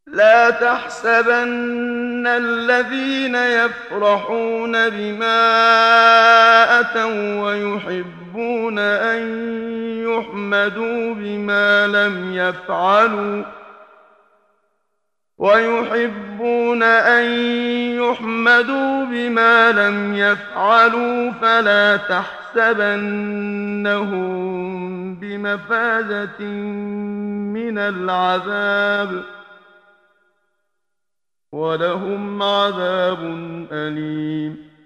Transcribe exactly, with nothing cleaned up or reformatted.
لا تحسبن الذين يفرحون بما أتوا ويحبون أن يحمدوا بما لم يفعلوا ويحبون أن يحمدوا بما لم يفعلوا فلا تحسبنهم بمفازة من العذاب ولهم عذاب أليم